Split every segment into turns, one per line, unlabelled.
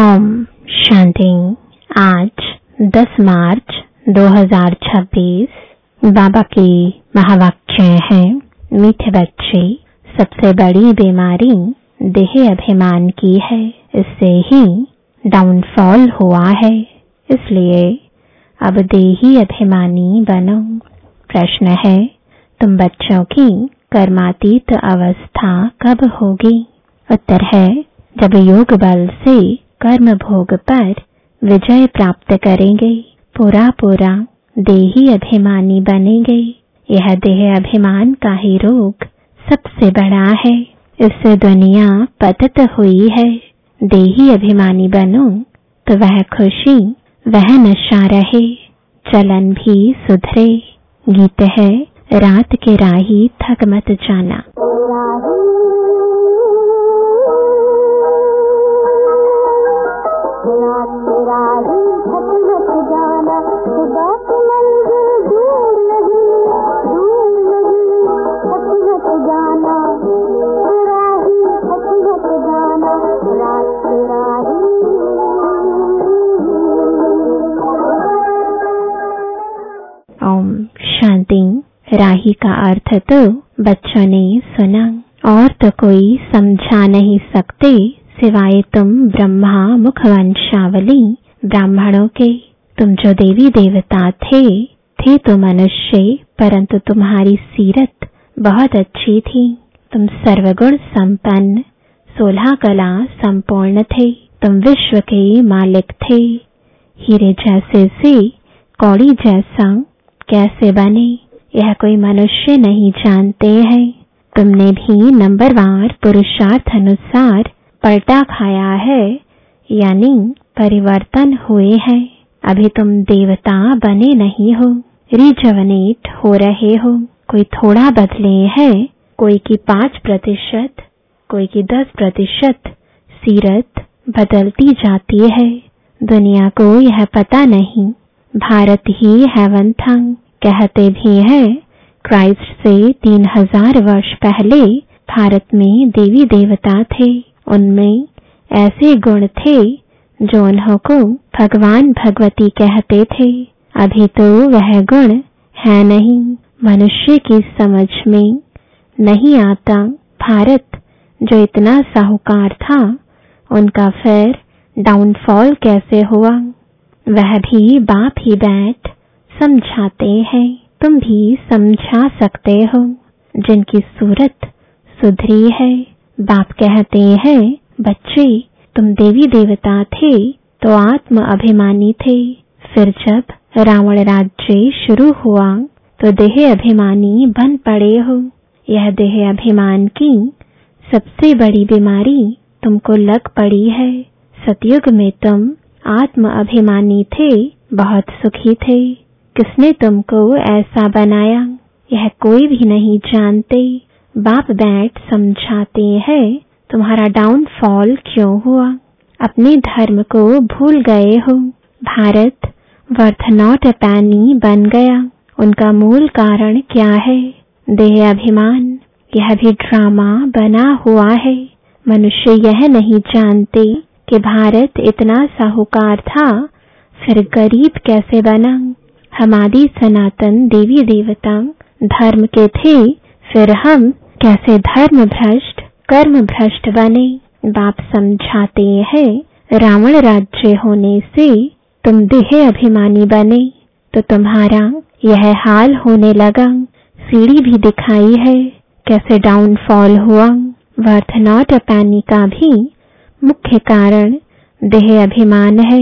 ओम शांति। आज 10 मार्च 2026 बाबा की महावाक्य है, मीठे बच्चे, सबसे बड़ी बीमारी देह अभिमान की है, इससे ही डाउनफॉल हुआ है। इसलिए अब देही अभिमानी बनो। प्रश्न है, तुम बच्चों की कर्मातीत अवस्था कब होगी? उत्तर है, जब योग बल से कर्म भोग पर विजय प्राप्त करेंगे, पूरा देही अभिमानी बनेंगे। यह देह अभिमान का ही रोग सबसे बड़ा है, इससे दुनिया पतित हुई है। देही अभिमानी बनो तो वह खुशी, वह नशा रहे, चलन भी सुधरे। गीत है, रात के राही थक मत जाना। ओम शांति। राही का अर्थ तो बच्चों ने सुना और तो कोई समझा नहीं सकते सिवाय तुम ब्रह्मा मुख वंशावली ब्राह्मणों के। तुम जो देवी देवता थे तो मनुष्य, परंतु तुम्हारी सीरत बहुत अच्छी थी। तुम सर्वगुण संपन्न, 16 कला संपूर्ण थे। तुम विश्व के मालिक थे। हीरे जैसे से कौड़ी जैसा कैसे बने, यह कोई मनुष्य नहीं जानते हैं। तुमने भी नंबरवार पुरुषार्थ अनुसार पलटा खाया है, यानी परिवर्तन हुए हैं। अभी तुम देवता बने नहीं हो, रिजवनेट हो रहे हो। कोई थोड़ा बदले है, कोई की 5%, कोई की 10%। सीरत बदलती जाती है। दुनिया को यह पता नहीं, भारत ही हेवन था। कहते भी हैं, क्राइस्ट से 3000 वर्ष पहले भारत में देवी देवता थे। उनमें ऐसे गुण थे जो उन्हों को भगवान भगवती कहते थे। अभी तो वह गुण है नहीं, मनुष्य की समझ में नहीं आता। भारत जो इतना साहूकार था, उनका फिर डाउनफॉल कैसे हुआ? वह भी बाप ही बैठ समझाते हैं। तुम भी समझा सकते हो, जिनकी सूरत सुधरी है। बाप कहते हैं, बच्चे, तुम देवी देवता थे तो आत्म अभिमानी थे। फिर जब रावण राज्य शुरू हुआ तो देह अभिमानी बन पड़े हो। यह देह अभिमान की सबसे बड़ी बीमारी तुमको लग पड़ी है। सतयुग में तुम आत्म अभिमानी थे, बहुत सुखी थे। किसने तुमको ऐसा बनाया, यह कोई भी नहीं जानते। बाप बैठ समझाते हैं, तुम्हारा डाउनफॉल क्यों हुआ? अपने धर्म को भूल गए हो। भारत वर्थ नॉट अ पैनी बन गया। उनका मूल कारण क्या है? देह अभिमान। यह भी ड्रामा बना हुआ है। मनुष्य यह नहीं जानते कि भारत इतना साहूकार था, फिर गरीब कैसे बना। हम आदि सनातन देवी देवता धर्म के थे, फिर हम कैसे धर्म भ्रष्ट, कर्म भ्रष्ट बने। बाप समझाते हैं, रावण राज्य होने से तुम देह अभिमानी बने तो तुम्हारा यह हाल होने लगा। सीढ़ी भी दिखाई है, कैसे डाउनफॉल हुआ। वर्थ नॉट अ पैनी का भी मुख्य कारण देह अभिमान है।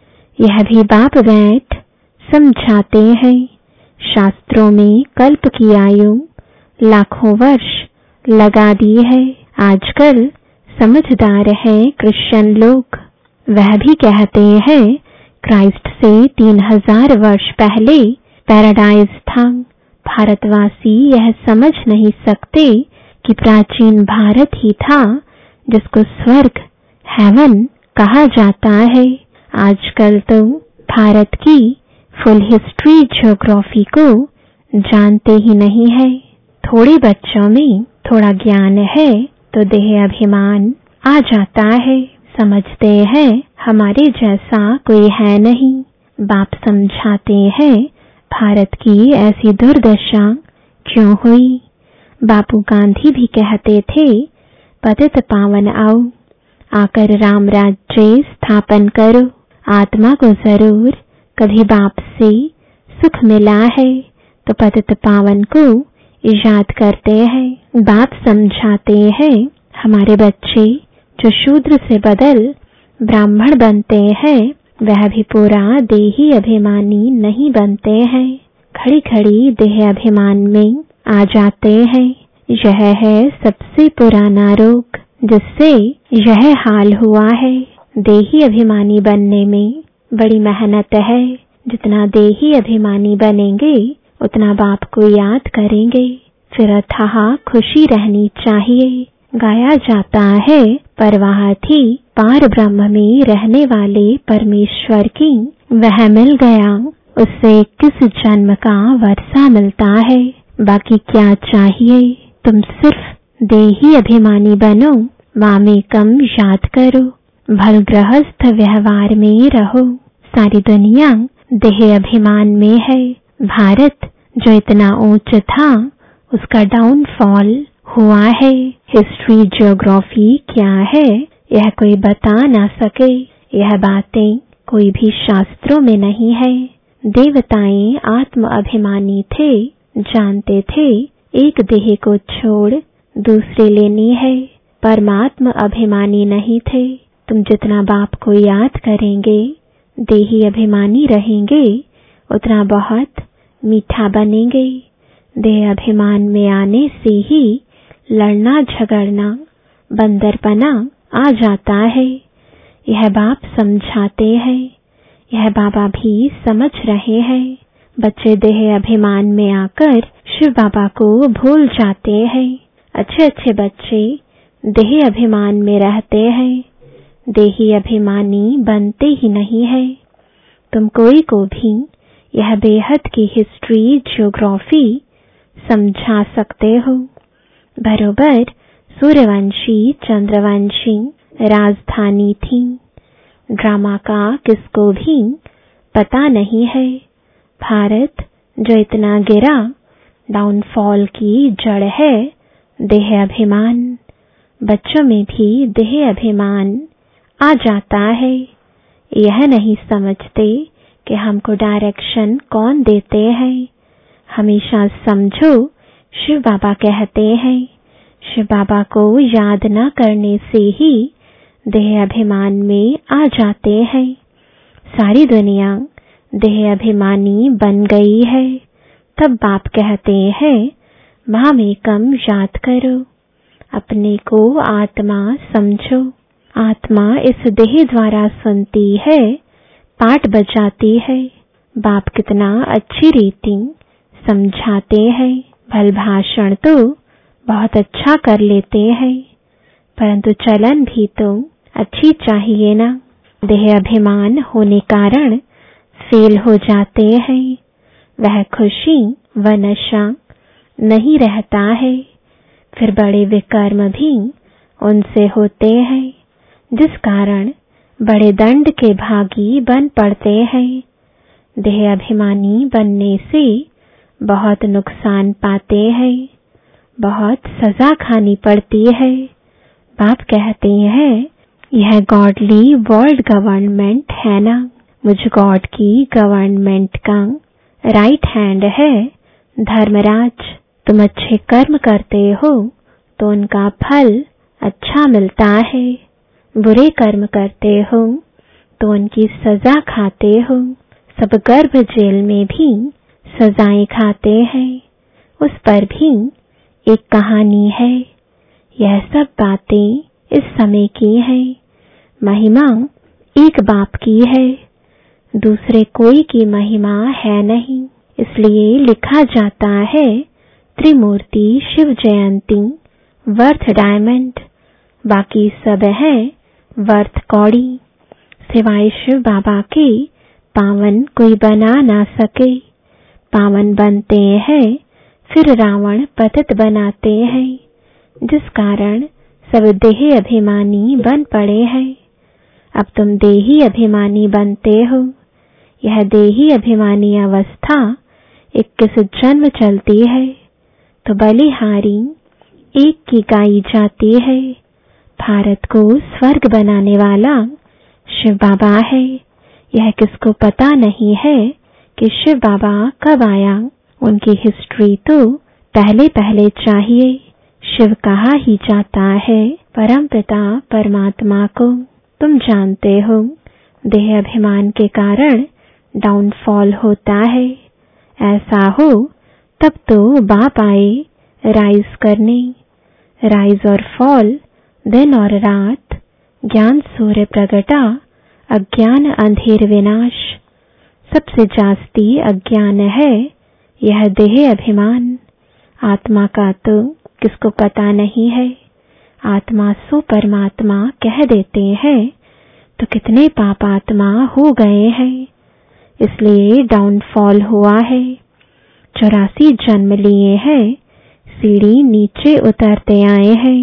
यह भी बाप बैठ समझाते हैं। शास्त्रों में कल्प की आयु लाखों वर्ष लगा दी है। आजकल समझदार है क्रिश्चियन लोग। वह भी कहते हैं, क्राइस्ट से 3000 वर्ष पहले पैराडाइज था। भारतवासी यह समझ नहीं सकते कि प्राचीन भारत ही था, जिसको स्वर्ग, हेवन कहा जाता है। आजकल तो भारत की फुल हिस्ट्री ज्योग्राफी को जानते ही नहीं है। थोड़े बच्चों में थोड़ा ज्ञान है तो देह अभिमान आ जाता है। समझते हैं हमारे जैसा कोई है नहीं। बाप समझाते हैं भारत की ऐसी दुर्दशा क्यों हुई। बापू गांधी भी कहते थे पतित पावन आओ, आकर राम राज्य स्थापन करो। आत्मा को जरूर कभी बाप से सुख मिला है तो पतित पावन को याद करते हैं। बाप समझाते हैं हमारे बच्चे जो शूद्र से बदल ब्राह्मण बनते हैं वह भी पूरा देही अभिमानी नहीं बनते हैं, खड़ी खड़ी देह अभिमान में आ जाते हैं। यह है सबसे पुराना रोग जिससे यह हाल हुआ है। देही अभिमानी बनने में बड़ी मेहनत है। जितना देही अभिमानी बनेंगे उतना बाप को याद करेंगे, फिर अथाह खुशी रहनी चाहिए। गाया जाता है परवाह थी पार ब्रह्म में रहने वाले परमेश्वर की, वह मिल गया उससे किस जन्म का वर्षा मिलता है। बाकी क्या चाहिए, तुम सिर्फ देही अभिमानी बनो, मामेकम याद करो, भल गृहस्थ व्यवहार में रहो। सारी दुनिया देह अभिमान में है। भारत जो इतना ऊंच था उसका डाउनफॉल हुआ है। हिस्ट्री ज्योग्राफी क्या है यह कोई बता ना सके। यह बातें कोई भी शास्त्रों में नहीं है। देवताएं आत्म अभिमानी थे, जानते थे एक देह को छोड़ दूसरे लेनी है। परमात्मा अभिमानी नहीं थे। तुम जितना बाप को याद करेंगे, देही अभिमानी रहेंगे, उतना बहुत मीठा बनेंगे। देह अभिमान में आने से ही लड़ना झगड़ना बंदरपना आ जाता है। यह बाप समझाते हैं, यह बाबा भी समझ रहे हैं। बच्चे देह अभिमान में आकर शिव बाबा को भूल जाते हैं। अच्छे अच्छे बच्चे देह अभिमान में रहते हैं, देही अभिमानी बनते ही नहीं है। तुम कोई को भी यह बेहद की हिस्ट्री ज्योग्राफी समझा सकते हो। बरोबर सूर्यवंशी चंद्रवंशी राजधानी थी। ड्रामा का किसको भी पता नहीं है। भारत जो इतना गिरा, डाउनफॉल की जड़ है देह अभिमान। बच्चों में भी देह अभिमान आ जाता है। यह नहीं समझते कि हमको डायरेक्शन कौन देते हैं। हमेशा समझो शिव बाबा कहते हैं, शिव बाबा को याद न करने से ही देह अभिमान में आ जाते हैं। सारी दुनिया देह अभिमानी बन गई है। तब बाप कहते हैं मामेकम याद करो, अपने को आत्मा समझो। आत्मा इस देह द्वारा सुनती है, पाठ बजाती है। बाप कितना अच्छी रीति समझाते हैं। भल भाषण तो बहुत अच्छा कर लेते हैं, परंतु चलन भी तो अच्छी चाहिए ना। देह अभिमान होने कारण फेल हो जाते हैं। वह खुशी व नशा नहीं रहता है। फिर बड़े विकर्म भी उनसे होते हैं, जिस कारण बड़े दंड के भागी बन पड़ते हैं। देह अभिमानी बनने से बहुत नुकसान पाते हैं, बहुत सजा खानी पड़ती है। बाप कहते हैं यह गॉडली वर्ल्ड गवर्नमेंट है ना, मुझ गॉड की गवर्नमेंट का राइट हैंड है धर्मराज। तुम अच्छे कर्म करते हो तो उनका फल अच्छा मिलता है, बुरे कर्म करते हो तो उनकी सजा खाते हो। सब गर्भ जेल में भी सजाएं खाते हैं, उस पर भी एक कहानी है। यह सब बातें इस समय की है। महिमा एक बाप की है, दूसरे कोई की महिमा है नहीं। इसलिए लिखा जाता है त्रिमूर्ति शिव जयंती वर्थ डायमंड, बाकी सब है वर्थ कौड़ी। सिवाय शिव बाबा के पावन कोई बना ना सके। पावन बनते हैं फिर रावण पतित बनाते हैं, जिस कारण सब देह अभिमानी बन पड़े हैं। अब तुम देही अभिमानी बनते हो। यह देही अभिमानी अवस्था 21 जन्म चलती है, तो बलिहारी एक की गाई जाती है। भारत को स्वर्ग बनाने वाला शिव बाबा है। यह किसको पता नहीं है कि शिव बाबा कब आया। उनकी हिस्ट्री तो पहले पहले चाहिए। शिव कहा ही जाता है परमपिता परमात्मा को। तुम जानते हो देह अभिमान के कारण डाउनफॉल होता है। ऐसा हो तब तो बाप आए राइज करने। राइज और फॉल, दिन और रात, ज्ञान सूर्य प्रगटा, अज्ञान अंधेर विनाश। सबसे जास्ती अज्ञान है यह देह अभिमान। आत्मा का तो किसको पता नहीं है। आत्मा सो परमात्मा कह देते हैं तो कितने पापात्मा हो गए हैं। इसलिए डाउनफॉल हुआ है। 84 जन्म लिए हैं, सीढ़ी नीचे उतरते आए हैं।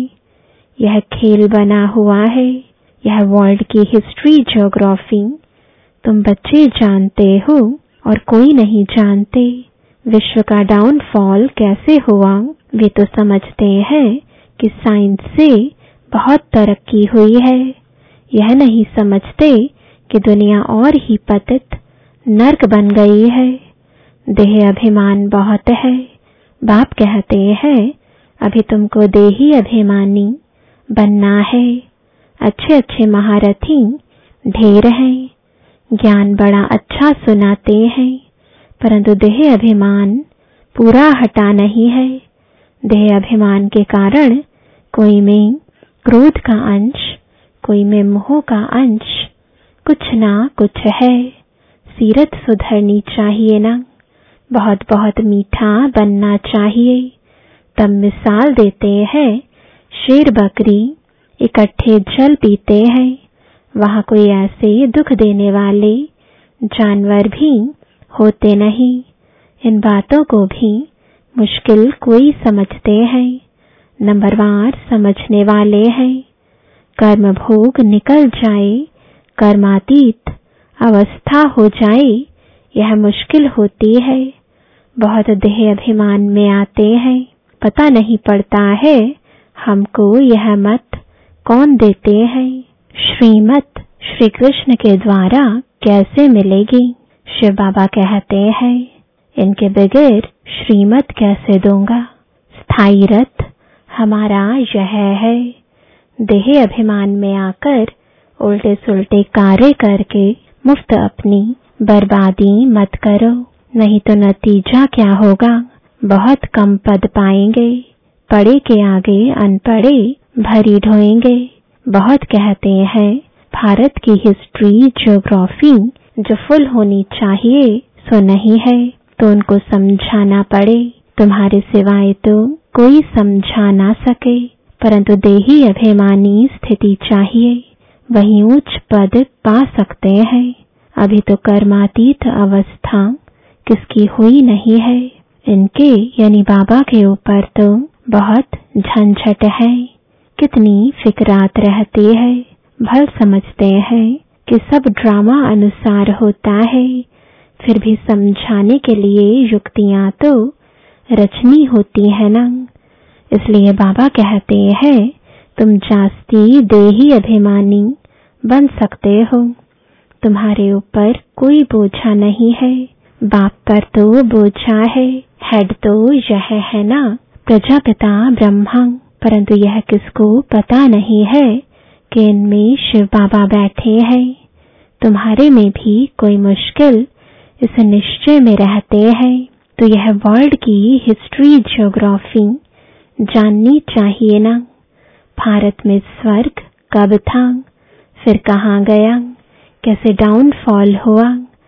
यह खेल बना हुआ है। यह वर्ल्ड की हिस्ट्री ज्योग्राफी तुम बच्चे जानते हो और कोई नहीं जानते। विश्व का डाउनफॉल कैसे हुआ वे तो समझते हैं कि साइंस से बहुत तरक्की हुई है। यह नहीं समझते कि दुनिया और ही पतित नर्क बन गई है। देह अभिमान बहुत है। बाप कहते हैं अभी तुमको देही अभिमानी बनना है। अच्छे अच्छे महारथी ढेर हैं, ज्ञान बड़ा अच्छा सुनाते हैं, परंतु देह अभिमान पूरा हटा नहीं है। देह अभिमान के कारण कोई में क्रोध का अंश, कोई में मोह का अंश, कुछ ना कुछ है। सीरत सुधरनी चाहिए ना। बहुत बहुत मीठा बनना चाहिए। तब मिसाल देते हैं शेर बकरी इकट्ठे जल पीते हैं। वहां कोई ऐसे दुख देने वाले जानवर भी होते नहीं। इन बातों को भी मुश्किल कोई समझते हैं, नंबरवार समझने वाले हैं। कर्म भोग निकल जाए, कर्मातीत अवस्था हो जाए, यह मुश्किल होती है। बहुत देह अभिमान में आते हैं, पता नहीं पड़ता है हमको यह मत कौन देते हैं। श्रीमत श्री कृष्ण के द्वारा कैसे मिलेगी। शिव बाबा कहते हैं इनके बगैर श्रीमत कैसे दूंगा। स्थायी रथ हमारा यह है। देह अभिमान में आकर उल्टे सुल्टे कार्य करके मुफ्त अपनी बर्बादी मत करो, नहीं तो नतीजा क्या होगा। बहुत कम पद पाएंगे। पढ़े के आगे अनपढ़े भरी ढोएंगे। बहुत कहते हैं भारत की हिस्ट्री ज्योग्राफी जो फुल होनी चाहिए सो नहीं है, तो उनको समझाना पड़े। तुम्हारे सिवाय तो कोई समझा ना सके, परंतु देही अभिमानी स्थिति चाहिए, वही उच्च पद पा सकते हैं। अभी तो कर्मातीत अवस्था किसकी हुई नहीं है। इनके यानी बाबा के ऊपर तो बहुत झंझट है। कितनी फिक्रात रहती है। भल समझते हैं कि सब ड्रामा अनुसार होता है, फिर भी समझाने के लिए युक्तियां तो रचनी होती है ना। इसलिए बाबा कहते हैं तुम जास्ती देही अभिमानी बन सकते हो। तुम्हारे ऊपर कोई बोझा नहीं है। बाप पर तो बोझा है। हेड तो यह है ना, प्रजापिता ब्रह्मा, परंतु यह किसको पता नहीं है कि इनमें शिव बाबा बैठे हैं। तुम्हारे में भी कोई मुश्किल इस निश्चय में रहते हैं, तो यह वर्ल्ड की हिस्ट्री ज्योग्राफी जाननी चाहिए ना। भारत में स्वर्ग कब था, फिर कहाँ गया, कैसे डाउनफॉल हुआ,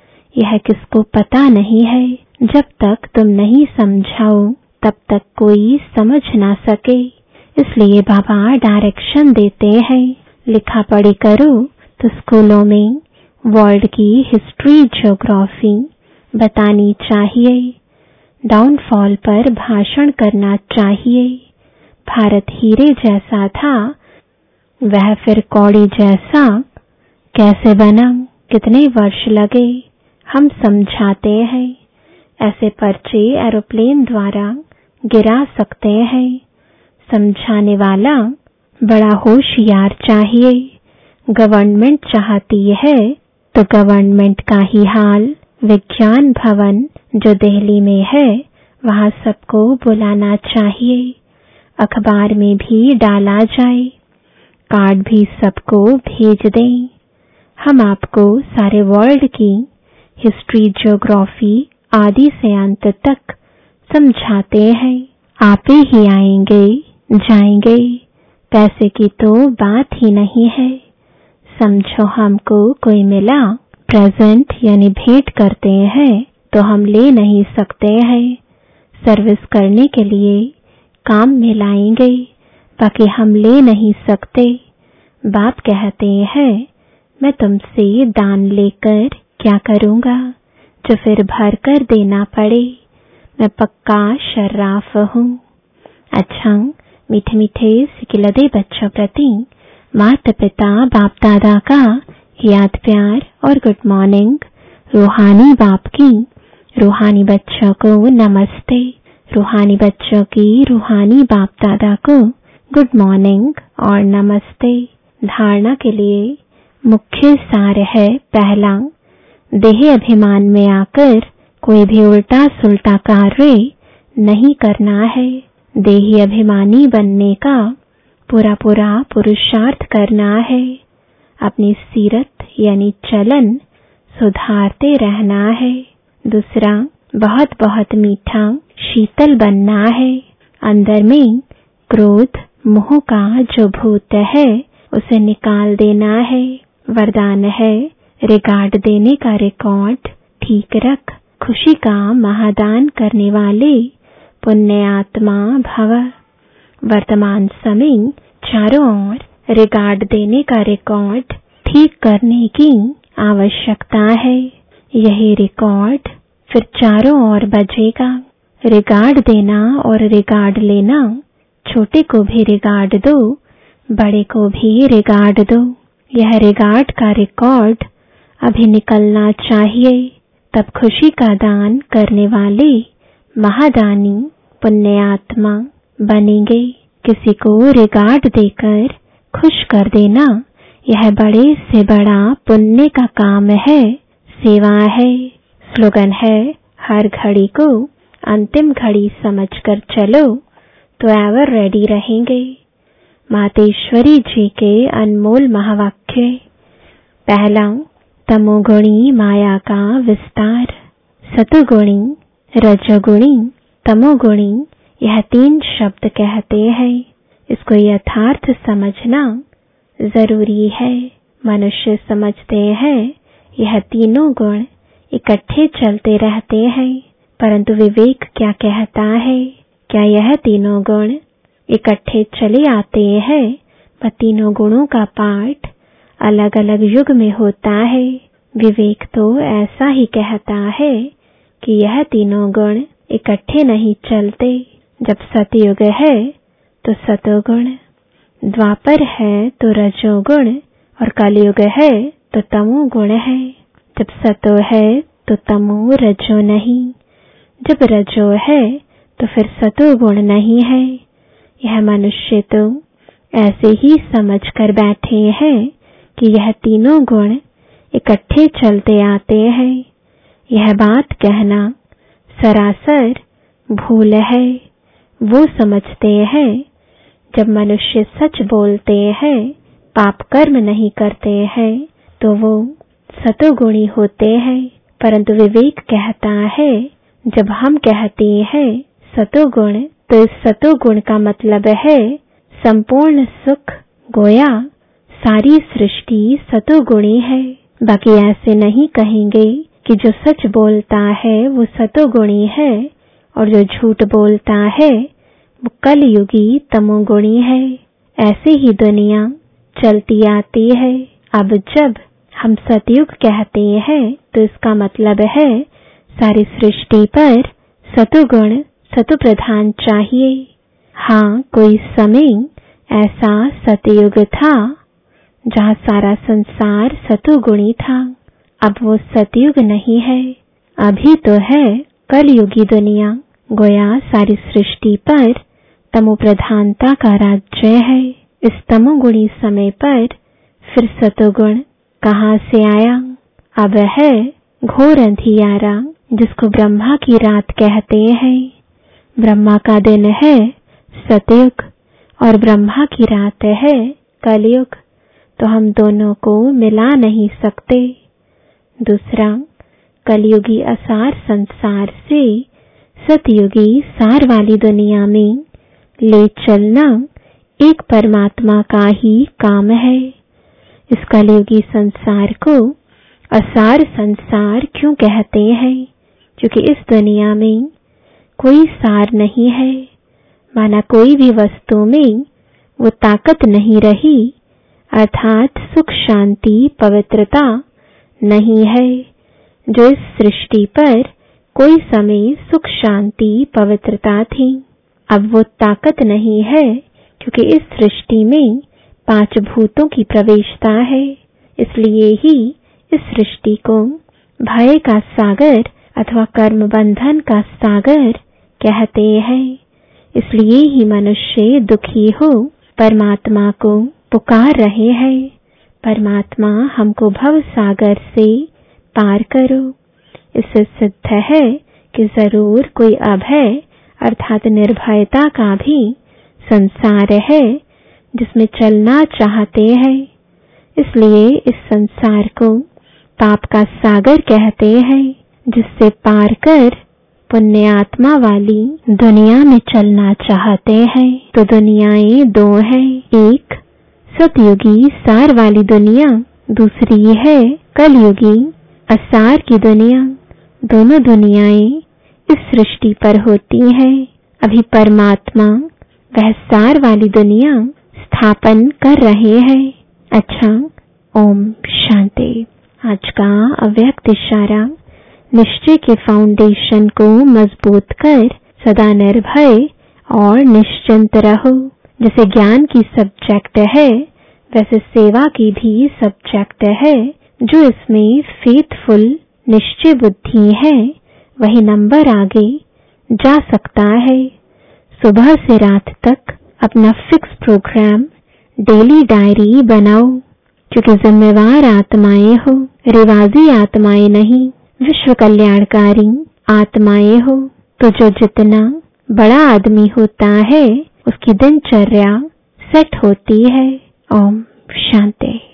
यह किसको पता नहीं है। जब तक तुम नहीं समझाओ तब तक कोई समझ ना सके। इसलिए बाबा डायरेक्शन देते हैं, लिखा पढ़ी करो तो स्कूलों में वर्ल्ड की हिस्ट्री ज्योग्राफी बतानी चाहिए। डाउनफॉल पर भाषण करना चाहिए। भारत हीरे जैसा था, वह फिर कौड़ी जैसा कैसे बना, कितने वर्ष लगे, हम समझाते हैं। ऐसे पर्चे एरोप्लेन द्वारा गिरा सकते हैं। समझाने वाला बड़ा होशियार चाहिए। गवर्नमेंट चाहती है तो गवर्नमेंट का ही हाल विज्ञान भवन जो दिल्ली में है वहां सबको बुलाना चाहिए। अखबार में भी डाला जाए, कार्ड भी सबको भेज दें। हम आपको सारे वर्ल्ड की हिस्ट्री, ज्योग्राफी आदि से अंत तक समझाते हैं। आप ही आएंगे जाएंगे, पैसे की तो बात ही नहीं है। समझो हमको कोई मिला, प्रेजेंट यानी भेंट करते हैं तो हम ले नहीं सकते हैं। सर्विस करने के लिए काम में लाएंगे, बाकी हम ले नहीं सकते। बाप कहते हैं मैं तुमसे दान लेकर क्या करूंगा जो फिर भर कर देना पड़े। मैं पक्का शर्राफ हूँ। अच्छा, मीठे मीठे सिकिलदे बच्चों प्रति माता पिता बाप दादा का याद प्यार और गुड मॉर्निंग। रूहानी बाप की रूहानी बच्चों को नमस्ते। रूहानी बच्चों की रूहानी बाप दादा को गुड मॉर्निंग और नमस्ते। धारणा के लिए मुख्य सार है, पहला, देह अभिमान में आकर कोई भी उल्टा सुल्टा कार्य नहीं करना है। देही अभिमानी बनने का पूरा पूरा पुरुषार्थ करना है। अपनी सीरत यानी चलन सुधारते रहना है। दूसरा, बहुत बहुत मीठा शीतल बनना है। अंदर में क्रोध मोह का जो भूत है उसे निकाल देना है। वरदान है, रिगार्ड देने का रिकॉर्ड ठीक रख, खुशी का महादान करने वाले पुण्य आत्मा भव। वर्तमान समय चारों ओर रिगार्ड देने का रिकॉर्ड ठीक करने की आवश्यकता है। यही रिकॉर्ड फिर चारों ओर बजेगा। रिगार्ड देना और रिगार्ड लेना, छोटे को भी रिगार्ड दो, बड़े को भी रिगार्ड दो। यह रिगार्ड का रिकॉर्ड अभी निकलना चाहिए, तब खुशी का दान करने वाले महादानी पुण्य आत्मा बनेंगे। किसी को रिगार्ड देकर खुश कर देना यह बड़े से बड़ा पुण्य का काम है, सेवा है। स्लोगन है, हर घड़ी को अंतिम घड़ी समझकर चलो तो एवर रेडी रहेंगे। मातेश्वरी जी के अनमोल महावाक्य। पहला, तमोगुणी माया का विस्तार। सतोगुणी, रजोगुणी, तमोगुणी, यह 3 शब्द कहते हैं। इसको यथार्थ समझना जरूरी है। मनुष्य समझते हैं यह तीनों गुण इकट्ठे चलते रहते हैं, परंतु विवेक क्या कहता है? क्या यह तीनों गुण इकट्ठे चले आते हैं? वह तीनों गुणों का पाठ अलग अलग युग में होता है। विवेक तो ऐसा ही कहता है कि यह तीनों गुण इकट्ठे नहीं चलते। जब सतयुग है तो सतोगुण, द्वापर है तो रजोगुण और कलयुग है तो तमोगुण है। जब सतो है तो तमो रजो नहीं, जब रजो है तो फिर सतोगुण नहीं है। यह मनुष्य तो ऐसे ही समझ कर बैठे हैं कि यह तीनों गुण इकट्ठे चलते आते हैं। यह बात कहना सरासर भूल है। वो समझते हैं जब मनुष्य सच बोलते हैं, पाप कर्म नहीं करते हैं, तो वो सतोगुणी होते हैं। परंतु विवेक कहता है जब हम कहते हैं सतोगुण, तो इस सतोगुण का मतलब है संपूर्ण सुख। गोया सारी सृष्टि सतोगुणी है। बाकी ऐसे नहीं कहेंगे कि जो सच बोलता है वो सतोगुणी है और जो झूठ बोलता है वो कलयुगी तमोगुणी है। ऐसे ही दुनिया चलती आती है। अब जब हम सतयुग कहते हैं तो इसका मतलब है सारी सृष्टि पर सतुगुण सतु प्रधान चाहिए। हाँ, कोई समय ऐसा सतयुग था जहाँ सारा संसार सतोगुणी था, अब वो सतयुग नहीं है, अभी तो है कलयुगी दुनिया। गोया सारी सृष्टि पर तमो प्रधानता का राज्य है। इस तमोगुणी समय पर फिर सतोगुण कहाँ से आया? अब है घोर अंधियारा, जिसको ब्रह्मा की रात कहते हैं। ब्रह्मा का दिन है सतयुग और ब्रह्मा की रात है कलयुग, तो हम दोनों को मिला नहीं सकते। दूसरा, कलयुगी असार संसार से सतयुगी सार वाली दुनिया में ले चलना एक परमात्मा का ही काम है। इस कलयुगी संसार को असार संसार क्यों कहते हैं? क्योंकि इस दुनिया में कोई सार नहीं है, माना कोई भी वस्तु में वो ताकत नहीं रही, अर्थात सुख शांति पवित्रता नहीं है, जो इस सृष्टि पर कोई समय सुख शांति पवित्रता थी। अब वो ताकत नहीं है, क्योंकि इस सृष्टि में 5 भूतों की प्रवेशता है। इसलिए ही इस सृष्टि को भय का सागर अथवा कर्म बंधन का सागर कहते हैं। इसलिए ही मनुष्य दुखी हो परमात्मा को पुकार रहे हैं, परमात्मा हमको भव सागर से पार करो। इससे सिद्ध है कि जरूर कोई अभय अर्थात निर्भयता का भी संसार है, जिसमें चलना चाहते हैं। इसलिए इस संसार को पाप का सागर कहते हैं, जिससे पार कर पुण्य आत्मा वाली दुनिया में चलना चाहते हैं। तो दुनियाएं 2 हैं, एक सतयुगी सार वाली दुनिया, दूसरी है कलयुगी असार की दुनिया। दोनों दुनियाएं इस सृष्टि पर होती हैं। अभी परमात्मा वह सार वाली दुनिया स्थापन कर रहे हैं। अच्छा, ओम शांति। आज का अव्यक्त इशारा, निश्चय के फाउंडेशन को मजबूत कर सदा निर्भय और निश्चिंत रहो। जैसे ज्ञान की सब्जेक्ट है, वैसे सेवा की भी सब्जेक्ट है। जो इसमें फेथफुल निश्चय बुद्धि है, वही नंबर आगे जा सकता है। सुबह से रात तक अपना फिक्स प्रोग्राम डेली डायरी बनाओ, क्योंकि जिम्मेवार आत्माएं हो, रिवाजी आत्माएं नहीं, विश्व कल्याणकारी आत्माएं हो। तो जो जितना बड़ा आदमी होता है, उसकी दिनचर्या सेट होती है। ओम शांति।